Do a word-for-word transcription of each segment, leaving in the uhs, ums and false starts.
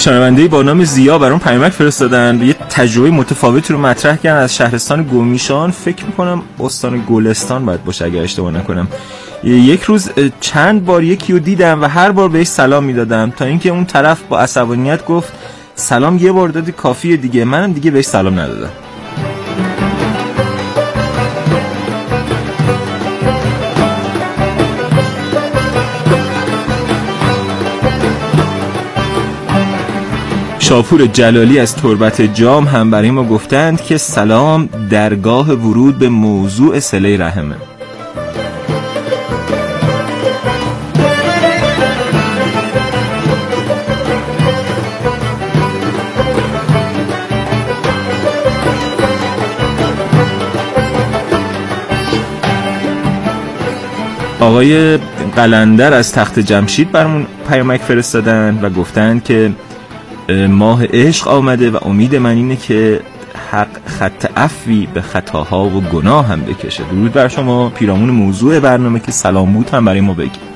شنونده‌ای با نام زیا برام پیامک فرستادن، یه تجربه متفاوتی رو مطرح کردن از شهرستان گومیشان. فکر می‌کنم استان گلستان باید باشه اگه اشتباه نکنم. یک روز چند بار یکی رو دیدم و هر بار بهش سلام میدادم تا اینکه اون طرف با عصبانیت گفت سلام یه بار دادی کافیه دیگه. منم دیگه بهش سلام ندادم. شاپور جلالی از تربت جام هم برای ما گفتند که سلام درگاه ورود به موضوع صله رحمه. آقای قلندر از تخت جمشید برامون پیامک فرستادن و گفتند که ماه عشق آمده و امید من اینه که حق خط عفوی به خطاها و گناه هم بکشه. درود بر شما. پیرامون موضوع برنامه که سلام بود هم برای ما بگید.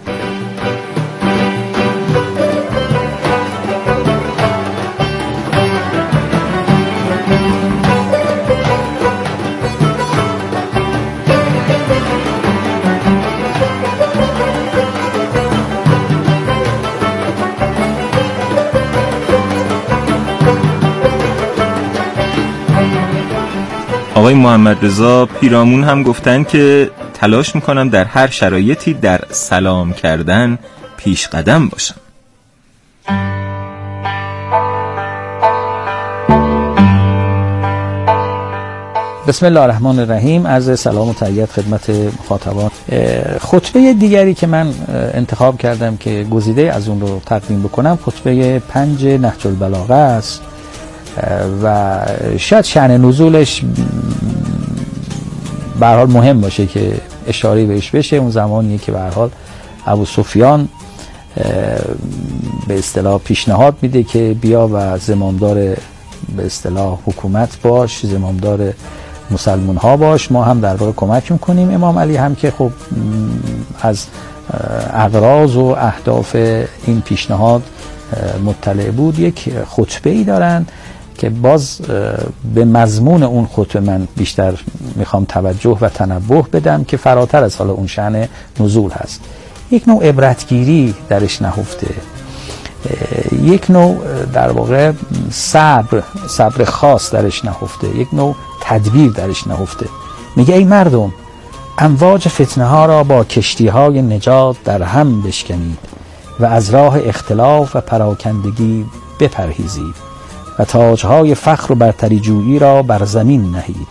آقای محمد رضا پیرامون هم گفتن که تلاش میکنم در هر شرایطی در سلام کردن پیش قدم باشم. بسم الله الرحمن الرحیم. عرض سلام و تحیت خدمت مخاطبان. خطبه دیگری که من انتخاب کردم که گزیده از اون رو تقدیم بکنم خطبه پنج نهج البلاغه است و شاید شأن نزولش به هر حال مهم باشه که اشاره بهش بشه. اون زمانیه که به هر حال ابو سفیان به اصطلاح پیشنهاد میده که بیا و زمامدار به اصطلاح حکومت باش، زمامدار مسلمان ها باش، ما هم در واقع کمک میکنیم. امام علی هم که خب از اغراض و اهداف این پیشنهاد مطلع بود، یک خطبه ای دارن که باز به مضمون اون خطبه من بیشتر میخوام توجه و تنبه بدم که فراتر از حالا اون شأن نزول هست. یک نوع عبرتگیری درش نهفته، یک نوع در واقع صبر صبر خاص درش نهفته، یک نوع تدبیر درش نهفته. میگه ای مردم، امواج فتنه ها را با کشتی های نجات در هم بشکنید و از راه اختلاف و پراکندگی بپرهیزید و تاجهای فخر و برتری جویی را بر زمین نهید.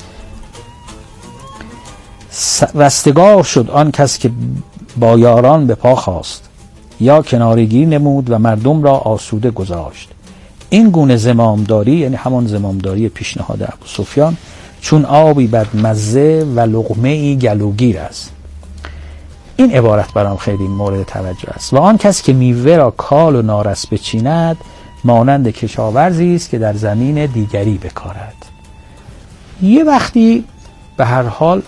رستگار شد آن کس که با یاران به پا خواست یا کنارگی نمود و مردم را آسوده گذاشت. این گونه زمامداری، یعنی همان زمامداری پیشنهاد ابو سفیان، چون آبی بر مزه و لقمه‌ای گلوگیر است. این عبارت برام خیلی مورد توجه است. و آن کس که میوه را کال و نارس بچیند مانند کشاورزی است که در زمین دیگری بکارد. یه وقتی به هر حال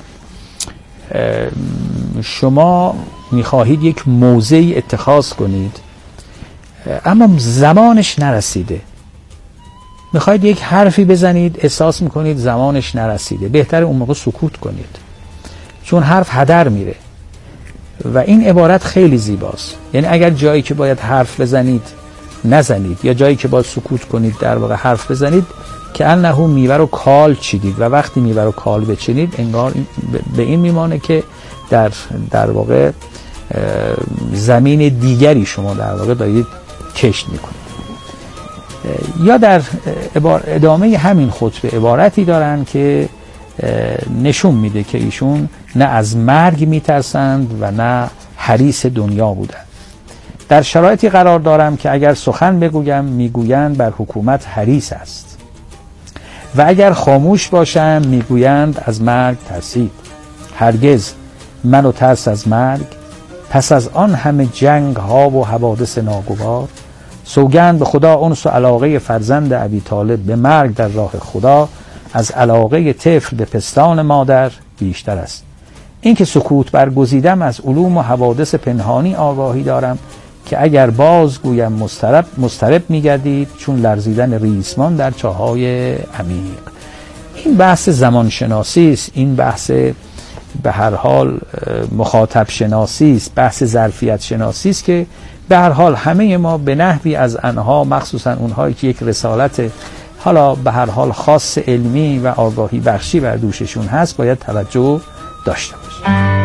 شما میخواهید یک موضعی اتخاذ کنید اما زمانش نرسیده، میخواهید یک حرفی بزنید احساس میکنید زمانش نرسیده، بهتره اون موقع سکوت کنید چون حرف هدر میره. و این عبارت خیلی زیباست. یعنی اگر جایی که باید حرف بزنید نزنید یا جایی که باید سکوت کنید در واقع حرف بزنید، که انه میوه رو کال چیدید و وقتی میوه رو کال بچینید انگار به این میمانه که در در واقع زمین دیگری شما در واقع دارید کشت میکنید. یا در ادامه همین خطبه عبارتی دارن که نشون میده که ایشون نه از مرگ میترسند و نه حریص دنیا بودند. در شرایطی قرار دارم که اگر سخن بگویم میگویند بر حکومت حریص است و اگر خاموش باشم میگویند از مرگ ترسید. هرگز من و ترس از مرگ پس از آن همه جنگ ها و حوادث ناگوار، سوگند به خدا انس و علاقه فرزند ابی طالب به مرگ در راه خدا از علاقه طفل به پستان مادر بیشتر است. این که سکوت برگزیدم از علوم و حوادث پنهانی آگاهی دارم که اگر باز گویم مضطرب مضطرب می‌گردید چون لرزیدن ریسمان در چاهای عمیق. این بحث زمانشناسی است، این بحث به هر حال مخاطب شناسی است، بحث ظرفیت شناسی است که به هر حال همه ما به نحوی از آنها، مخصوصا اونهایی که یک رسالت حالا به هر حال خاص علمی و آگاهی بخشی بر دوششون هست، باید توجه داشته باشیم.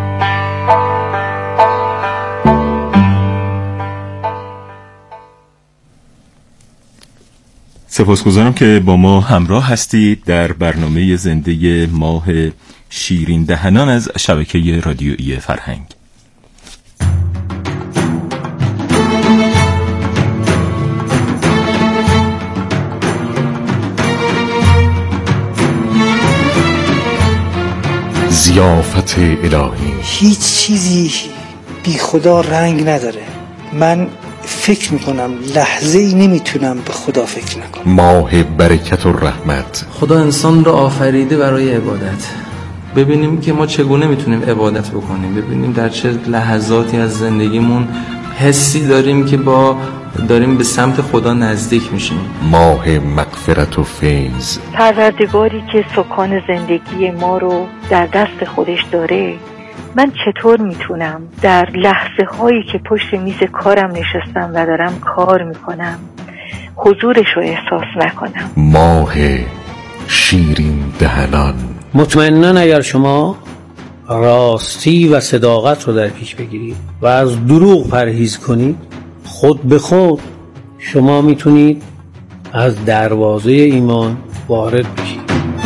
سپاسگزارم که با ما همراه هستید در برنامه زنده ماه شیرین دهنان از شبکه رادیویی فرهنگ. ضیافت الهی. هیچ چیزی بی خدا رنگ نداره. من فکر میکنم لحظه ای نمیتونم به خدا فکر نکنم. ماه برکت و رحمت. خدا انسان را آفریده برای عبادت. ببینیم که ما چگونه میتونیم عبادت بکنیم، ببینیم در چه لحظاتی از زندگیمون حسی داریم که با داریم به سمت خدا نزدیک میشیم. ماه مغفرت و فیض. پروردگاری که سکان زندگی ما رو در دست خودش داره، من چطور میتونم در لحظه هایی که پشت میز کارم نشستم و دارم کار میکنم حضورش رو احساس نکنم؟ ماه شیرین دهنان. مطمئناً اگر شما راستی و صداقت رو در پیش بگیرید و از دروغ پرهیز کنید، خود به خود شما میتونید از دروازه ایمان وارد بشید.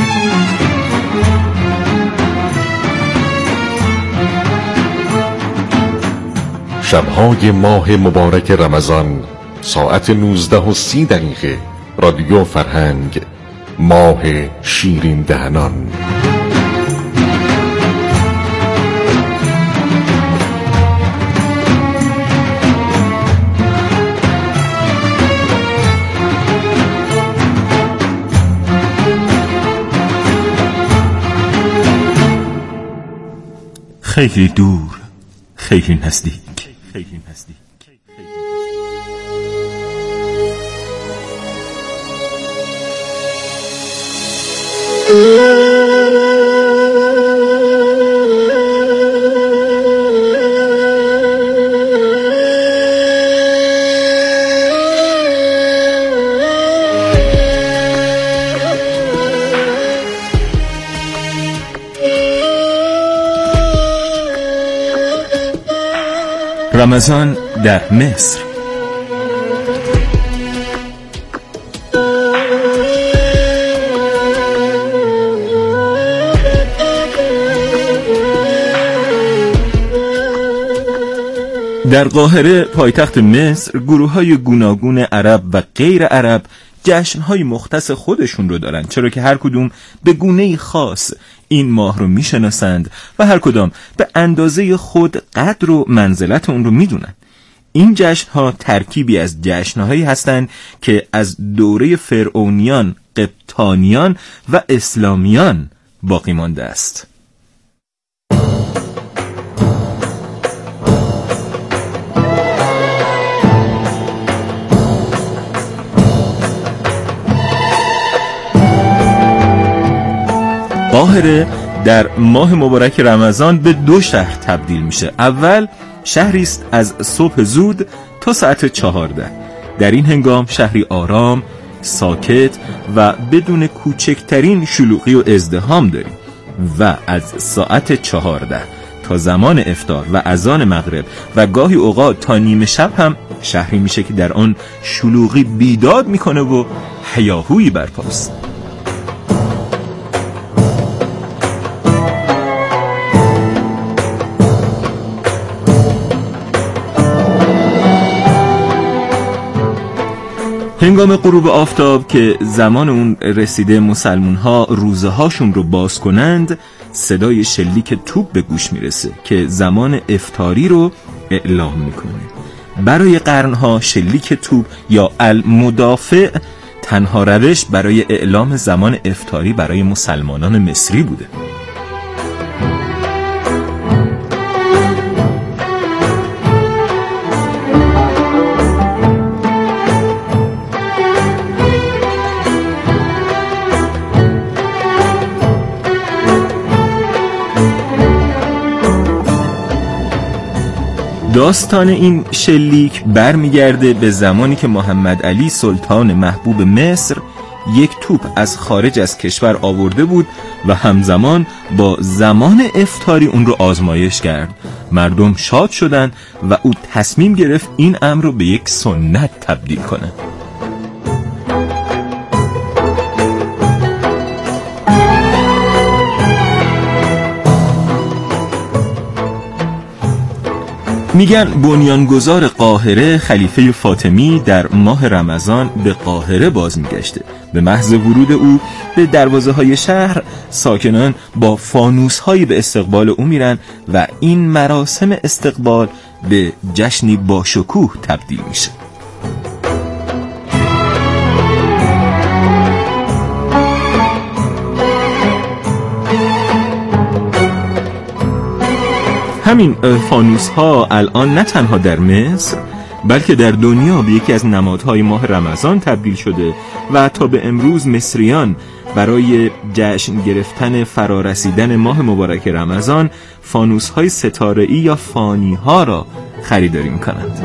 شبهای ماه مبارک رمضان ساعت نوزده و سی دقیقه. رادیو فرهنگ، ماه شیرین دهنان. خیلی دور، خیلی نزدیک، خیلی نزدیک. رمضان در مصر. در قاهره پایتخت مصر گروه‌های گوناگون عرب و غیر عرب جشن‌های مختص خودشون رو دارن، چرا که هر کدوم به گونه‌ای خاص این ماه رو میشناسند و هر کدام به اندازه خود قدر و منزلت اون رو میدونن. این جشن‌ها ترکیبی از جشن‌هایی هستند که از دوره فرعونیان، قبطانیان و اسلامیان باقی مانده است. قاهره در ماه مبارک رمضان به دو شهر تبدیل میشه. اول شهری است از صبح زود تا ساعت چهارده. در این هنگام شهری آرام، ساکت و بدون کوچکترین شلوغی و ازدحام داریم و از ساعت چهارده تا زمان افطار و اذان مغرب و گاهی اوقات تا نیمه شب هم شهری میشه که در آن شلوغی بیداد میکنه و هیاهویی برپاست. هنگام غروب آفتاب که زمان اون رسیده مسلمون ها روزه هاشون رو باز کنند، صدای شلیک توپ به گوش میرسه که زمان افطاری رو اعلام میکنه. برای قرنها شلیک توپ یا المدافع تنها روش برای اعلام زمان افطاری برای مسلمانان مصری بوده. داستان این شلیک برمیگرده به زمانی که محمد علی سلطان محبوب مصر یک توپ از خارج از کشور آورده بود و همزمان با زمان افطاری اون رو آزمایش کرد. مردم شاد شدند و او تصمیم گرفت این امر رو به یک سنت تبدیل کنه. میگن بنیانگذار قاهره خلیفه فاطمی در ماه رمضان به قاهره باز میگشته. به محض ورود او به دروازه های شهر ساکنان با فانوس هایی به استقبال او میرن و این مراسم استقبال به جشنی با شکوه تبدیل میشه. همین فانوس ها الان نه تنها در مصر بلکه در دنیا به یکی از نمادهای ماه رمضان تبدیل شده و تا به امروز مصریان برای جشن گرفتن فرارسیدن ماه مبارک رمضان فانوس های ستاره‌ای یا فانی ها را خریداری می‌کنند.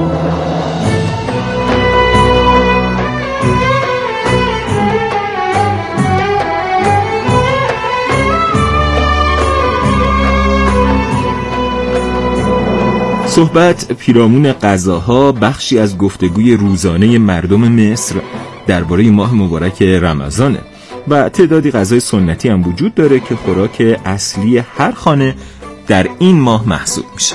صحبت پیرامون غذاها بخشی از گفتگوی روزانه مردم مصر درباره ماه مبارک رمضانه و تعدادی غذای سنتی هم وجود داره که خوراک اصلی هر خانه در این ماه محسوب میشه.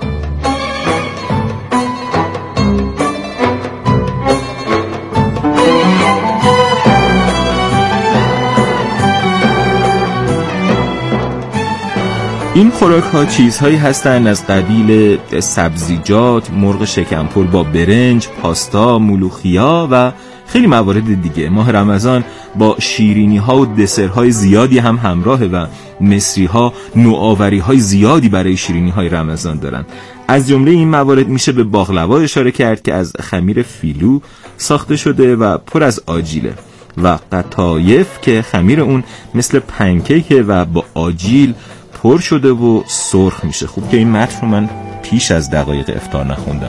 این خوراک ها چیزهایی هستند از قبیل سبزیجات، مرغ شکمپر با برنج، پاستا، ملوخیا و خیلی موارد دیگه. ماه رمضان با شیرینی ها و دسرهای زیادی هم همراهه و مصری ها نوآوری های زیادی برای شیرینی های رمضان دارن. از جمله این موارد میشه به باقلوا اشاره کرد که از خمیر فیلو ساخته شده و پر از آجیله و قطایف که خمیر اون مثل پنکیکه و با آجیل پر شده و سرخ میشه. خوب که این متن رو من پیش از دقایق افطار نخوندم.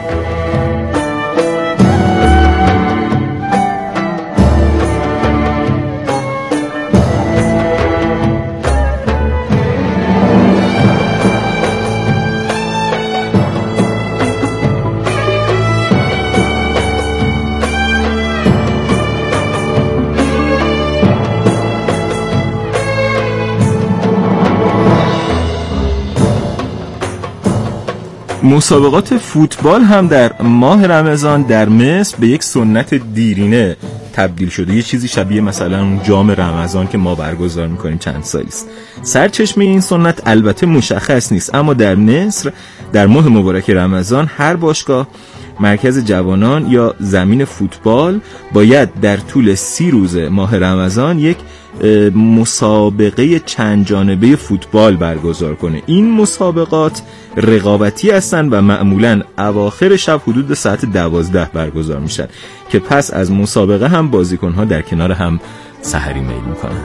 مسابقات فوتبال هم در ماه رمضان در مصر به یک سنت دیرینه تبدیل شده. یه چیزی شبیه مثلا اون جام رمضان که ما برگزار میکنیم چند سالی است. سرچشمه این سنت البته مشخص نیست، اما در مصر در ماه مبارک رمضان هر باشگاه، مرکز جوانان یا زمین فوتبال باید در طول سی روز ماه رمضان یک مسابقه چند جانبه فوتبال برگزار کنه. این مسابقات رقابتی هستند و معمولاً اواخر شب حدود ساعت دوازده برگزار میشن که پس از مسابقه هم بازیکن‌ها در کنار هم سحری میل میکنن.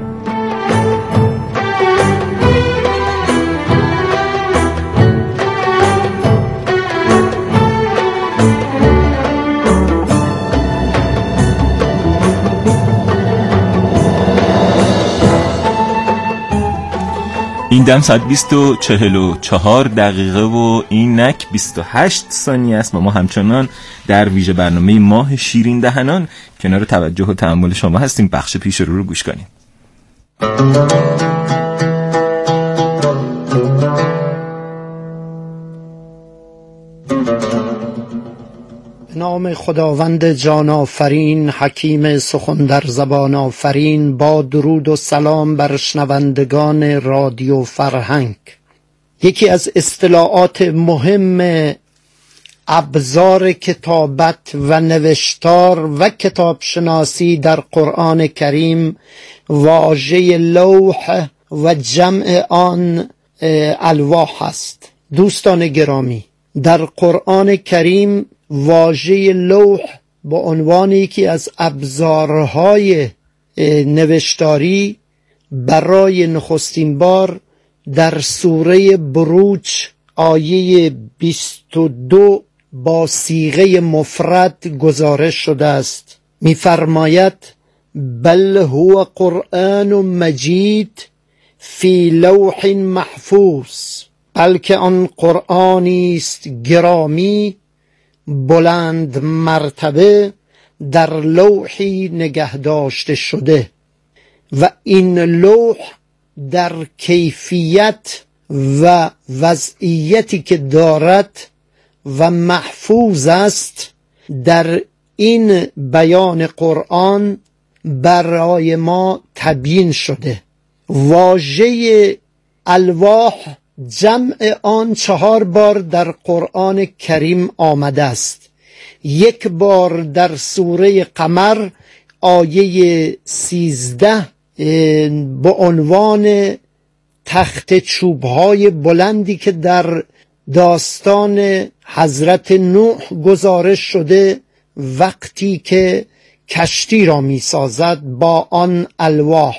این دم ساعت بیست و چهل و چهار دقیقه و اینک بیست و هشت ثانیه است و ما همچنان در ویژه برنامه ماه شیرین دهنان کنار توجه و تأمل شما هستیم. بخش پیش رو رو گوش کنیم. نام خداوند جان آفرین، حکیم سخن در زبان آفرین. با درود و سلام بر شنوندگان رادیو فرهنگ. یکی از اصطلاحات مهم ابزار کتابت و نوشتار و کتابشناسی در قرآن کریم واژه لوح و جمع آن الواح است. دوستان گرامی، در قرآن کریم واژه لوح با عنوان یکی از ابزارهای نوشتاری برای نخستین بار در سوره بروج آیه بیست و دو با صیغه مفرد گزارش شده است. می‌فرماید بل هو قرآن مجید فی لوح محفوظ، بلکه آن قرآنی است گرامی بلند مرتبه در لوحی نگه داشته شده. و این لوح در کیفیت و وضعیتی که دارد و محفوظ است، در این بیان قرآن برای ما تبیین شده. واژه الواح جمع آن چهار بار در قرآن کریم آمده است. یک بار در سوره قمر آیه سیزده با عنوان تخت چوبهای بلندی که در داستان حضرت نوح گزارش شده وقتی که کشتی را می سازد با آن الواح.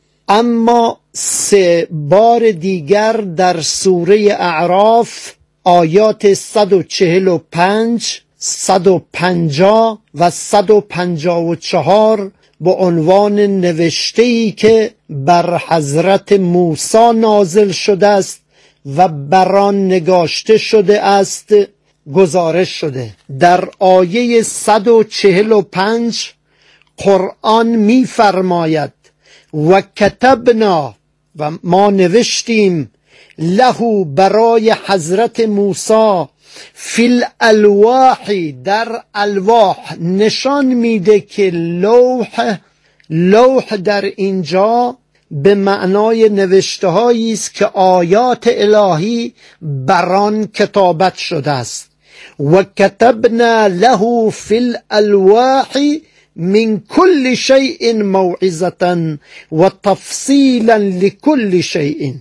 اما سه بار دیگر در سوره اعراف آیات صد و چهل و پنج، صد و پنجاه و صد و پنجاه و چهار با عنوان نوشته‌ای که بر حضرت موسی نازل شده است و بر آن نگاشته شده است گزارش شده. در آیه صد و چهل و پنج قرآن می فرماید و کتبنا، و ما نوشتیم، له برای حضرت موسی فی الالواح، در الواح نشان میده که لوح لوح در اینجا به معنای نوشته هایی است که آیات الهی بر آن کتابت شده است. و کتبنا له فی الالواح من کل شیء موعظة و تفصیلا لکل شیء،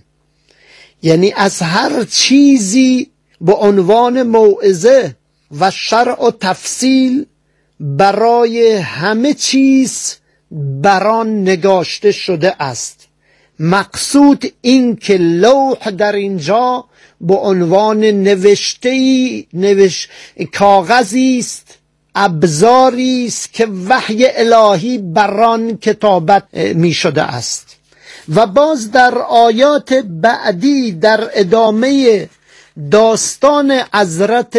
یعنی از هر چیزی به عنوان موعظه و شرع و تفصیل برای همه چیز بران نگاشته شده است. مقصود این که لوح در اینجا به عنوان نوشته‌ای نوش... کاغذی است، ابزاری است که وحی الهی بران کتابت می شده است. و باز در آیات بعدی در ادامه داستان حضرت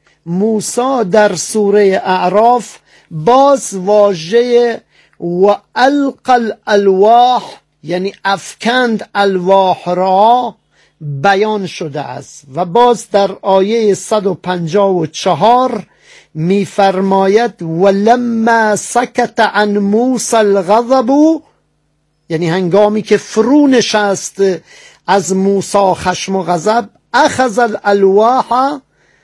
موسی در سوره اعراف باز واژه و القى الالواح، یعنی افکند الواح را، بیان شده است. و باز در آیه صد و پنجاه و چهار می فرماید ولما سکت عن موسی الغضب، یعنی هنگامی که فرو نشست از موسی خشم و غضب، اخذ الالواح،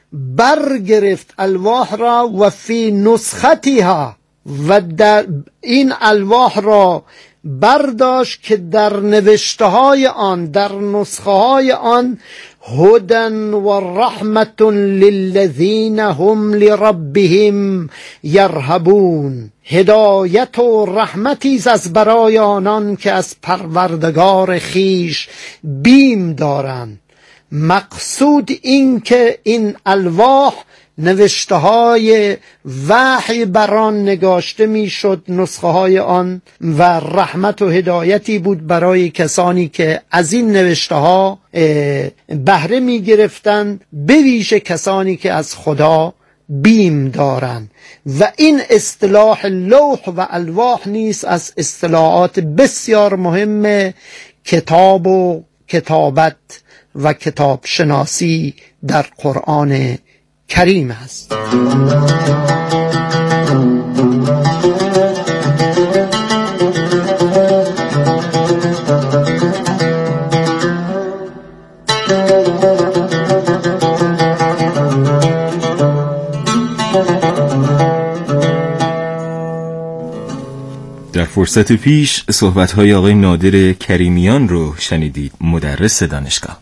برگرفت الواح را، و فی نسختها، و در این الواح را برداشت که در نوشته های آن، در نسخه های آن، هدن و رحمت للذین هم لربهم یرهبون، هدایت و رحمتی از برای آنان که از پروردگار خیش بیم دارند. مقصود این که این الواح نوشته های وحی بران نگاشته می شد، نسخه های آن، و رحمت و هدایتی بود برای کسانی که از این نوشته ها بهره می گرفتند، به ویژه کسانی که از خدا بیم دارند. و این اصطلاح لوح و الواح نیز از اصطلاحات بسیار مهم کتاب و کتابت و کتاب شناسی در قرآن کریم است. در فرصت پیش صحبت‌های آقای نادر کریمیان رو شنیدید، مدرس دانشگاه.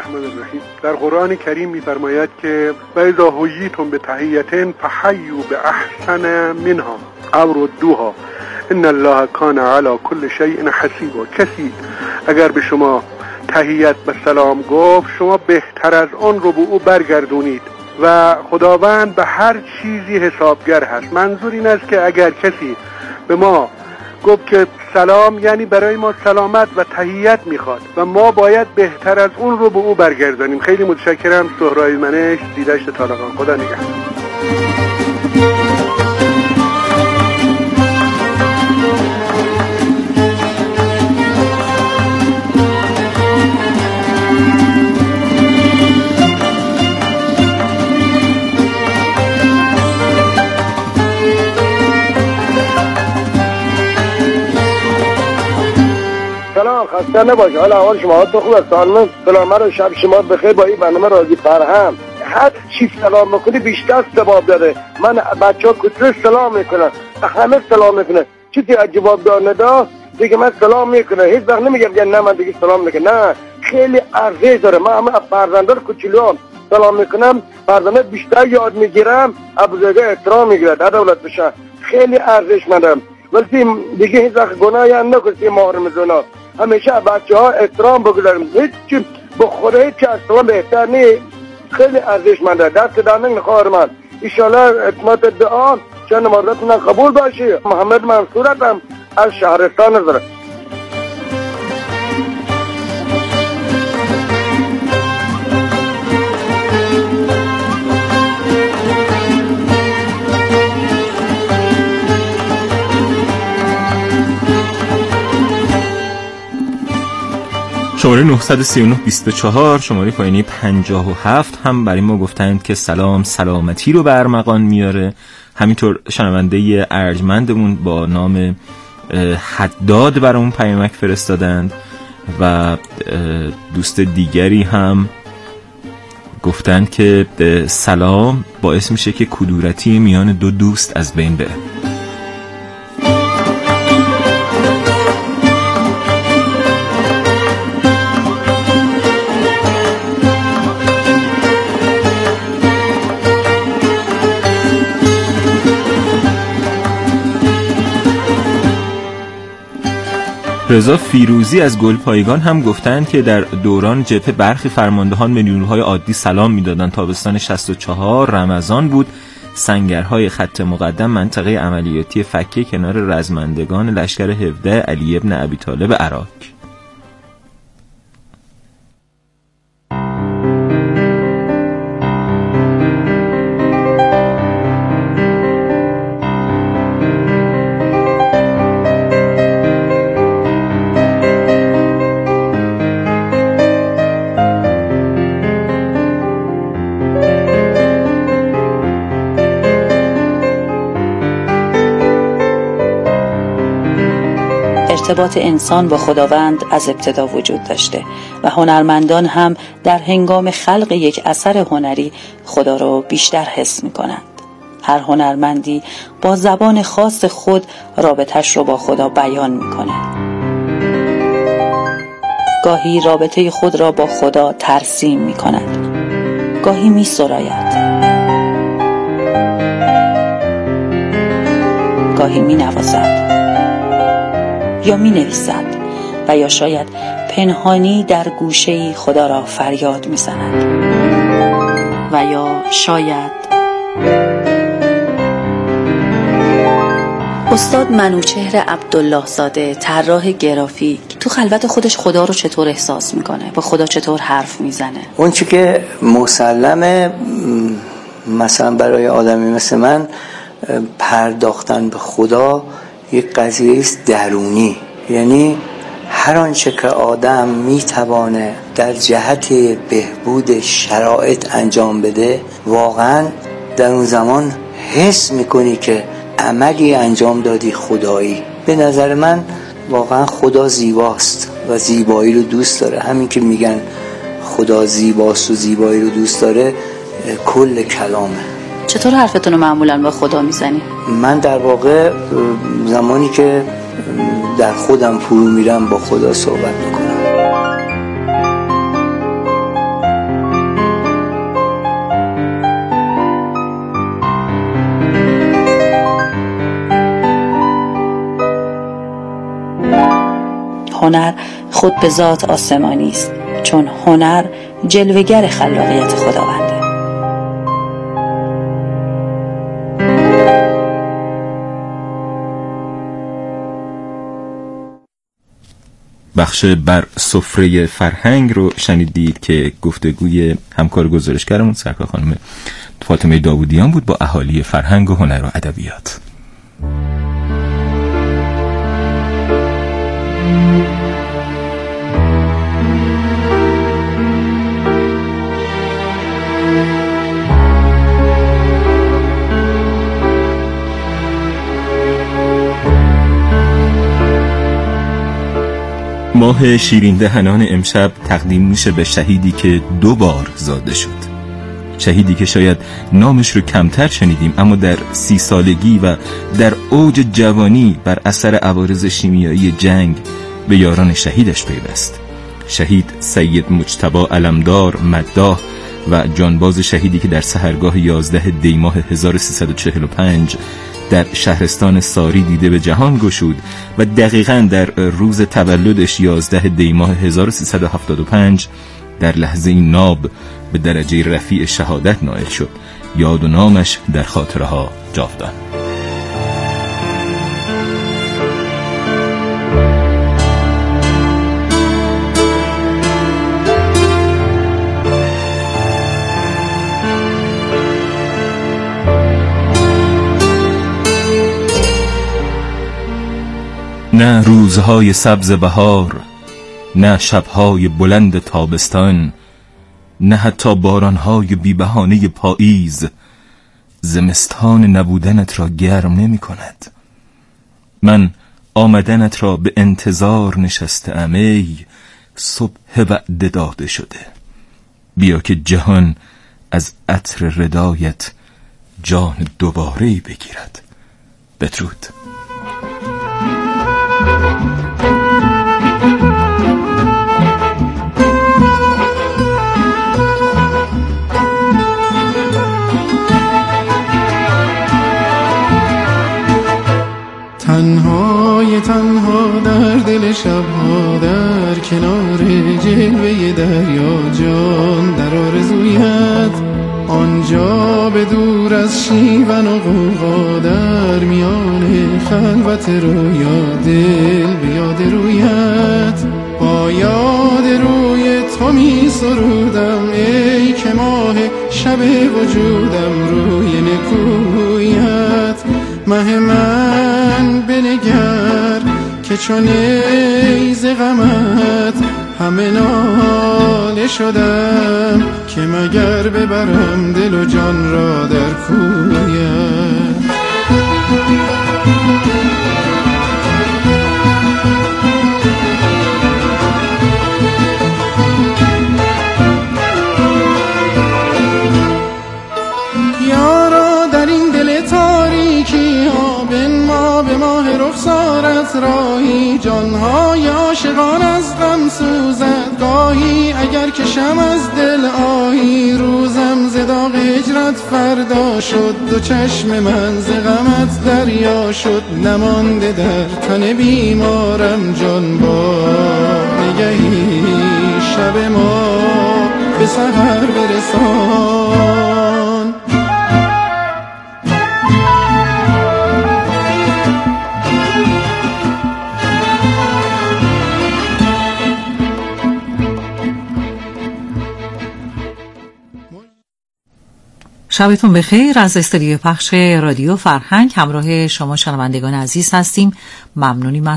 الرحمن الرحیم. در قرآن کریم می‌فرماید که و اذا حییتم بتحیة فحیوا باحسن منها او ردوها ان الله کان علی کل شیء حسیبا. کسی اگر به شما تحیت به سلام گفت، شما بهتر از آن رو به او برگردونید و خداوند به هر چیزی حسابگر هست. منظور این است که اگر کسی به ما گفت که سلام، یعنی برای ما سلامت و تحیت میخواد و ما باید بهتر از اون رو به او برگردانیم. خیلی متشکرم. سهراب منش، دیدشت طالقان. خدا نگهدار. سلام، خسته نباش. حالا احوال شما تو خوب است؟ سلام سلام رو شب شما بخیر. با این برنامه رازی فرهم. هر چی سلام میکنی بیشتر ثواب داره. من بچه‌ها کتر سلام میکنن، همه سلام میکنن. چیزی جواب دار ندا دیگه من سلام میکنه، هیچ وقت نمیگم نه من دیگه سلام میکنم. نه، خیلی ارزش داره. من همه فرزندان کوچولوام سلام میکنم، فرزندان بیشتر یاد میگیرم، ابوزاده احترام میگیرد. در دولت بشه خیلی ارزشمندم. ولی دیگه هیچ وقت گناهی هم نکنید. ماه رمضان همیشه بچه ها احترام بگذاریم. هیچ بخوره هیچ از سلام بهتر نیست. خیلی ارزشمنده. دست در نگه خواهر من. ایشالله اتمات دعا چند نمازتون قبول باشی. محمد منصورتم از شهرستان نظره. شماره نه سه نه دو چهار، شماره پایینی پنجاه و هفت هم برای ما گفتند که سلام سلامتی رو برمغان میاره. همینطور شنونده ارجمندمون با نام حداد برامون پیامک فرستادند و دوست دیگری هم گفتند که سلام باعث میشه که کدورتی میان دو دوست از بین بره. رضا فیروزی از گلپایگان هم گفتند که در دوران جبهه برخی فرماندهان به نیروهای عادی سلام میدادند. تابستان شصت و چهار رمضان بود. سنگرهای خط مقدم منطقه عملیاتی فکه کنار رزمندگان لشکر هفده علی ابن ابی طالب عراق. ارتباط انسان با خداوند از ابتدا وجود داشته و هنرمندان هم در هنگام خلق یک اثر هنری خدا را بیشتر حس می کنند. هر هنرمندی با زبان خاص خود رابطش رو با خدا بیان می کنه. گاهی رابطه خود را با خدا ترسیم می کند، گاهی می سراید، گاهی می نوازد یا می نویسد و یا شاید پنهانی در گوشه‌ای خدا را فریاد می زند و یا شاید استاد منوچهر عبدالله زاده طراح گرافیک تو خلوت خودش خدا رو چطور احساس میکنه؟ با خدا چطور حرف میزنه؟ اون چی که مسلمه مثلا برای آدمی مثل من پرداختن به خدا یک قضیه است درونی، یعنی هر آنچه که آدم میتوانه در جهت بهبود شرایط انجام بده واقعا در اون زمان حس میکنی که عملی انجام دادی خدایی. به نظر من واقعا خدا زیباست و زیبایی رو دوست داره. همین که میگن خدا زیباست و زیبایی رو دوست داره کل کلامه. چطور حرفتون رو معمولا با خدا میزنی؟ من در واقع زمانی که در خودم فرو میرم با خدا صحبت میکنم. هنر خود به ذات آسمانی است، چون هنر جلوه‌گر خلاقیت خداونده. بخش بر سفره فرهنگ رو شنیدید که گفتگوی همکار گزارشگرمون سرکار خانم فاطمه داودیان بود با اهالی فرهنگ و هنر و ادبیات. ماه شیرین دهنان امشب تقدیم میشه به شهیدی که دو بار زاده شد. شهیدی که شاید نامش رو کمتر شنیدیم، اما در سی سالگی و در اوج جوانی بر اثر عوارض شیمیایی جنگ به یاران شهیدش پیوست. شهید سید مجتبی علمدار مداح و جانباز شهیدی که در سحرگاه یازده دی ماه هزار و سیصد و چهل و پنج در شهرستان ساری دیده به جهان گشود و دقیقاً در روز تولدش یازده دی ماه هزار و سیصد و هفتاد و پنج در لحظه این ناب به درجه رفیع شهادت نائل شد. یاد و نامش در خاطره ها جاودان. نه روزهای سبز بهار، نه شبهای بلند تابستان، نه حتی بارانهای بی بهانه پاییز زمستان نبودنت را گرم نمی کند. من آمدنت را به انتظار نشسته‌ام ای صبح وعده داده شده. بیا که جهان از عطر ردایت جان دوباره‌ای بگیرد. بدرود. تنهای تنها در دل شبها، در کنار جلوه دریا، جان در آرزویت آنجا به دور از شیون و غوغا، در میان خلوت رویا، دل به یاد رویت با یاد روی تو می سرودم ای که ماه شب وجودم، روی نکویت مه من بنگر که چون نیز غمت همه ناله شدم، که مگر ببرم دل و جان را در کویت. یارا در این دل تاریکی ها بنما به ماه رخسارت راهی، جانهای عاشقان از غم سوزد گاهی، اگر کشم از دل آهی روزم ز داغ هجرت فردا شد، دو چشم من ز غمت دریا شد، نمانده در تن بیمارم جان با نگهی شب ما به سحر برسان. شبتون بخیر. از استودیو پخش رادیو فرهنگ همراه شما شنوندگان عزیز هستیم. ممنونیم از